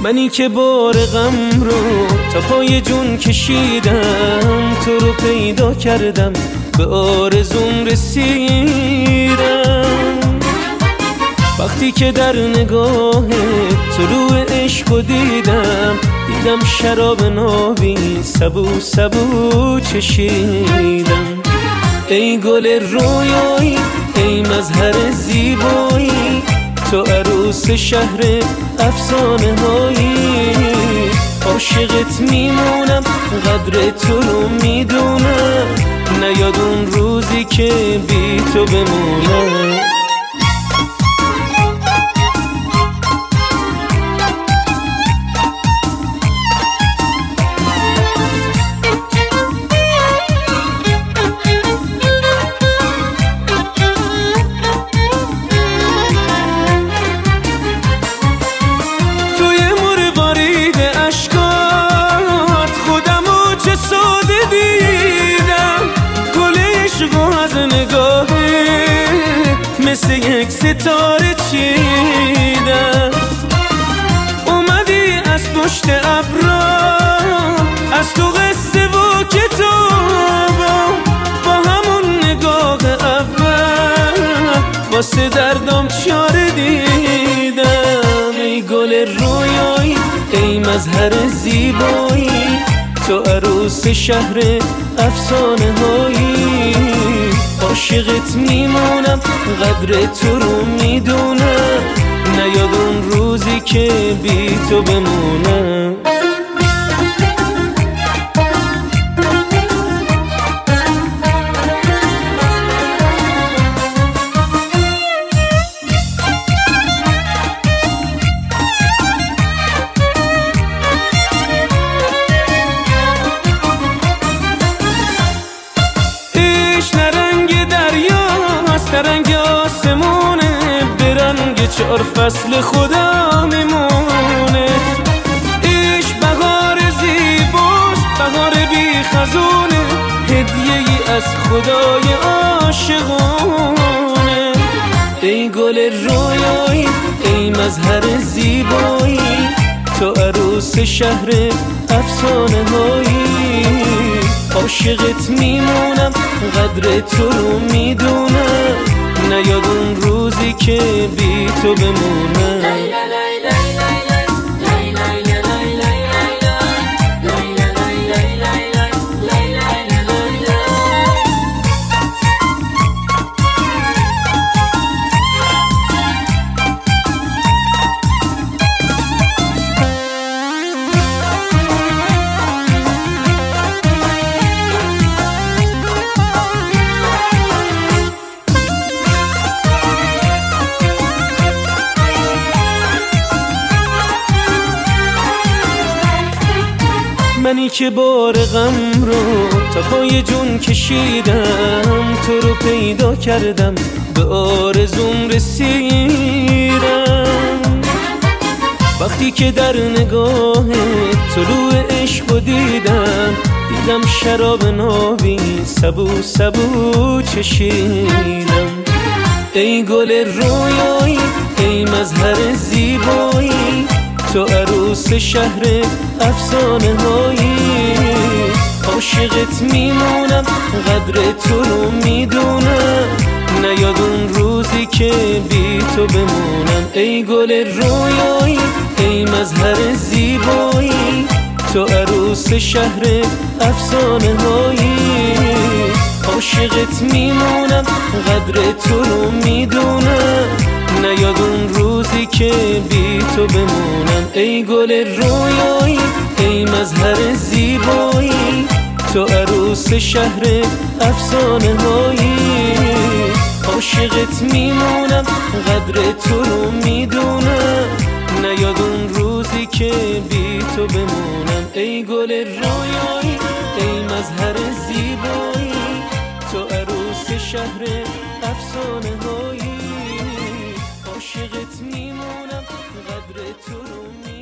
منی که بار غم رو تا پای جون کشیدم، تو رو پیدا کردم به آرزوم رسیدم. وقتی که در نگاه طلوع عشق دیدم، دیدم شراب نابی سبو سبو چشیدم. ای گل رویایی، ای مظهر زیبایی، تو عروس شهر افسانه هایی. عاشقت میمونم، قدر تو رو میدونم، نیاد اون روزی که بی تو بمونم. مثل یک ستاره چیدم، اومدی از پشت ابرام، از تو قصه و کتابم، با همون نگاه اول واسه دردم چاره دیدم. ای گل رویایی، ای مظهر زیبایی، تو عروس شهر افسانه هایی. عاشقت میمونم، قدر تو رو میدونم، نیاد اون روزی که بی تو بمونم. رنگ آسمونه، به رنگ چهار فصل خدا میمونه. عشق بهار زیباست، بهار بی خزونه، هدیه ای از خدای عاشقونه. ای گل رویایی، ای مظهر زیبایی، تو عروس شهر افسانه هایی. عاشقت میمونم، قدر تو رو میدونم، نیاد اون روزی که بی تو بمونم. منی که بار غم رو تا پای جون کشیدم، تو رو پیدا کردم به آرزوم رسیدم. وقتی که در نگاه طلوع عشق دیدم، دیدم شراب نابی سبو سبو چشیدم. ای گل رویایی، ای مظهر زیبایی، تو عروس شهر افسانه هایی. عاشقت میمونم، قدر تو رو میدونم، نیاد اون روزی که بی تو بمونم. ای گل رویایی، ای مظهر زیبایی، تو عروس شهر افسانه هایی. عاشقت میمونم، قدر تو رو میدونم، نیاد اون روزی که بی تو بمونم. ای گل رویایی، ای مظهر زیبایی، تو عروس شهر افسانه هایی. عاشقت میمونم، قدر تو رو میدونم، نیاد اون روزی که بی تو بمونم. ای گل رویایی، ای مظهر زیبایی، تو عروس شهر افسانه هایی. عاشقت میمونم، قدر تو رو میدونم.